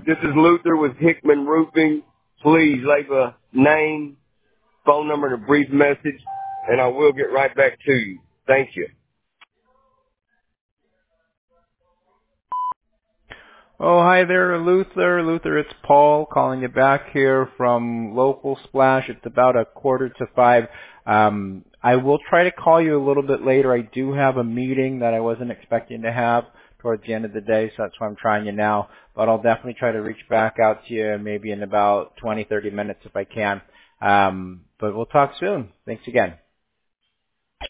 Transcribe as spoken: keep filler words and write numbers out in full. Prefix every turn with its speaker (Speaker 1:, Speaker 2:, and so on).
Speaker 1: This is Luther with Hickman Roofing. Please leave a name, phone number, and a brief message, and I will get right back to you. Thank you.
Speaker 2: Oh, hi there, Luther. Luther, it's Paul calling you back here from Local Splash. It's about a quarter to five. Um, I will try to call you a little bit later. I do have a meeting that I wasn't expecting to have towards the end of the day, so that's why I'm trying you now. But I'll definitely try to reach back out to you maybe in about twenty, thirty minutes if I can. Um, but we'll talk soon. Thanks again.